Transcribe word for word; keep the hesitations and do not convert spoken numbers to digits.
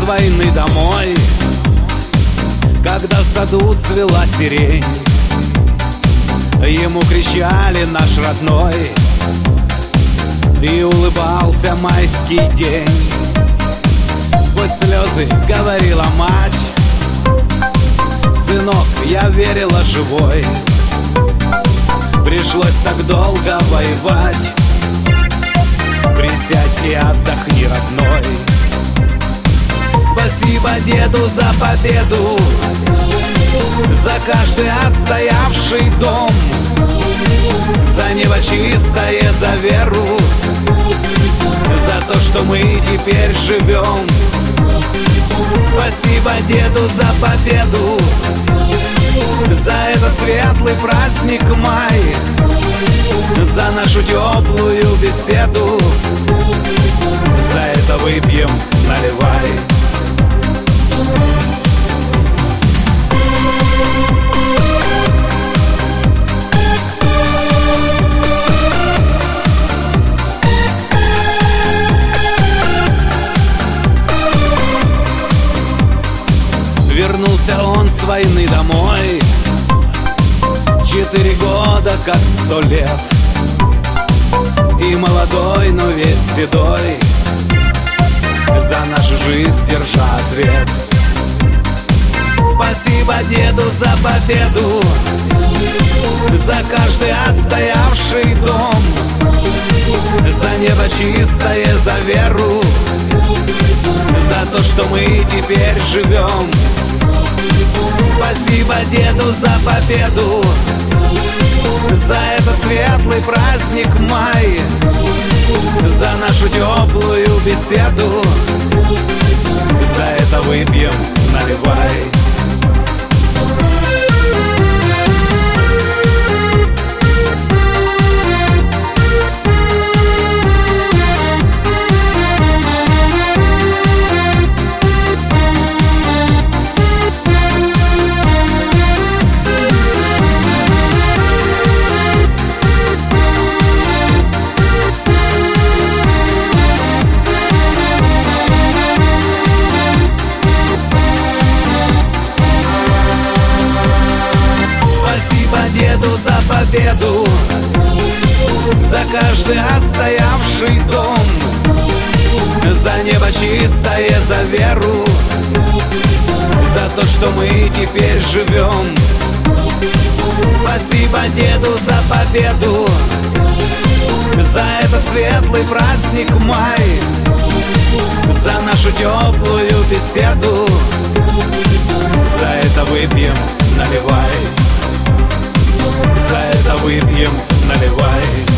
войны домой, когда в саду цвела сирень. Ему кричали наш родной, и улыбался майский день. Сквозь слезы говорила мать: сынок, я верила живой. Пришлось так долго воевать. Присядь и отдохни, родной. Спасибо деду за победу, за каждый отстоявший дом, за небо чистое, за веру, за то, что мы теперь живем. Спасибо деду за победу, за этот светлый праздник май, за нашу теплую беседу. За это выпьем, наливай. Вернулся он с войны домой, четыре года как сто лет. И молодой, но весь седой, за нашу жизнь держа ответ. Спасибо деду за победу, за каждый отстоявший дом, за небо чистое, за веру, за то, что мы теперь живем. Спасибо деду за победу, за этот светлый праздник май, за нашу теплую беседу. За это выпьем, наливай. Деду за победу, за каждый отстоявший дом, за небо чистое, за веру, за то, что мы теперь живем. Спасибо деду за победу, за этот светлый праздник май, за нашу теплую беседу. За это выпьем, наливай. За это выпьем, наливай.